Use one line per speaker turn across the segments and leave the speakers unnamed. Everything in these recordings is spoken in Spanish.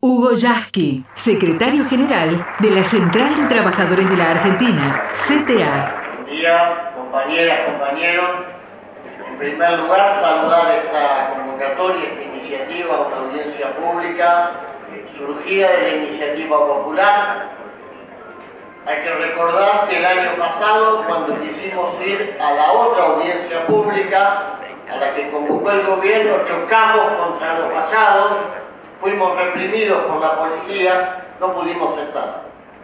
Hugo Yasky, secretario general de la Central de Trabajadores de la Argentina, CTA.
Buen día, compañeras, compañeros. En primer lugar, saludar esta convocatoria, esta iniciativa, una audiencia pública surgida de la iniciativa popular. Hay que recordar que el año pasado, cuando quisimos ir a la otra audiencia pública, a la que convocó el gobierno, chocamos contra los vallados, fuimos reprimidos por la policía, no pudimos estar.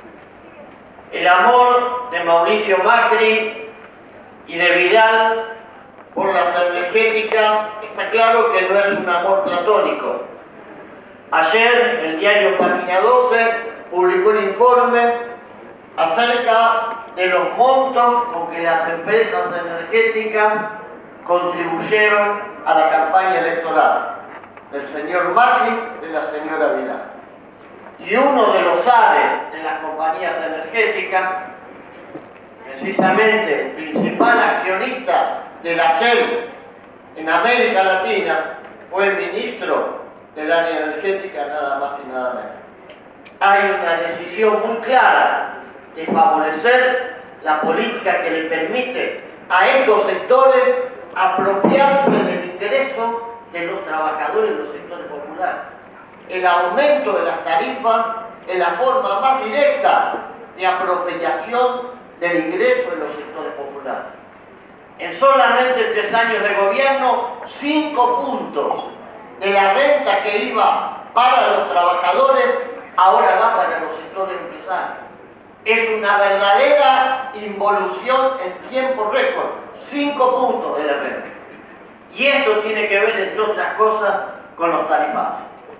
El amor de Mauricio Macri y de Vidal por las energéticas está claro que no es un amor platónico. Ayer el diario Página 12 publicó un informe acerca de los montos con que las empresas energéticas contribuyeron a la campaña electoral del señor Macri, de la señora Vidal. Y uno de los ares de las compañías energéticas, precisamente el principal accionista de la Shell en América Latina, fue el ministro del área energética, nada más y nada menos. Hay una decisión muy clara de favorecer la política que le permite a estos sectores apropiarse del ingreso de los trabajadores de los sectores populares. El aumento de las tarifas es la forma más directa de apropiación del ingreso de los sectores populares. En solamente 3 años de gobierno, 5 puntos de la renta que iba para los trabajadores ahora va para los sectores empresarios. Es una verdadera involución en tiempo récord, 5 puntos de la renta. Y esto tiene que ver, entre otras cosas, con los tarifazos.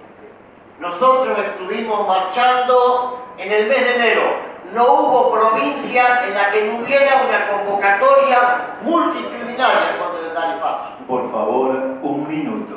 Nosotros estuvimos marchando en el mes de enero. No hubo provincia en la que no hubiera una convocatoria multitudinaria contra el tarifazo.
Por favor, 1 minuto.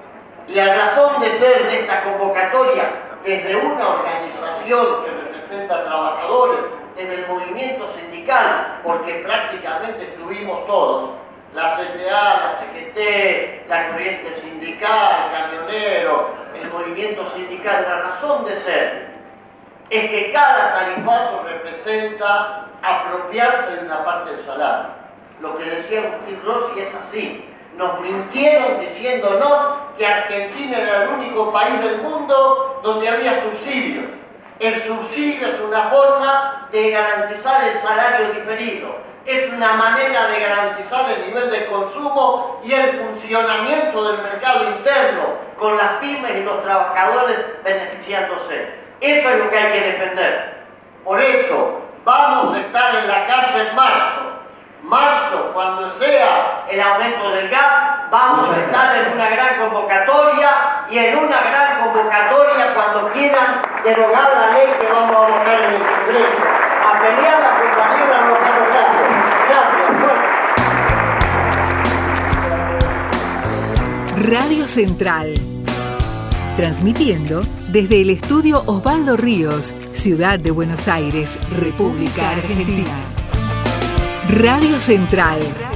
La razón de ser de esta convocatoria, desde una organización que representa a trabajadores, desde el movimiento sindical, porque prácticamente estuvimos todos, la CTA, la CGT, la corriente sindical, camionero, el movimiento sindical, la razón de ser es que cada tarifazo representa apropiarse de una parte del salario. Lo que decía Agustín Rossi es así. Nos mintieron diciéndonos que Argentina era el único país del mundo donde había subsidios. El subsidio es una forma de garantizar el salario diferido. Es una manera de garantizar el nivel de consumo y el funcionamiento del mercado interno, con las pymes y los trabajadores beneficiándose. Eso es lo que hay que defender. Por eso vamos a estar en la calle en marzo. Marzo, cuando sea el aumento del gas, vamos a estar en una gran convocatoria, y en una gran convocatoria cuando quieran derogar la ley que vamos a votar en el Congreso. A pelear la compañera no está. Gracias.
Radio Central. Transmitiendo desde el estudio Osvaldo Ríos, Ciudad de Buenos Aires, República Argentina. Radio Central.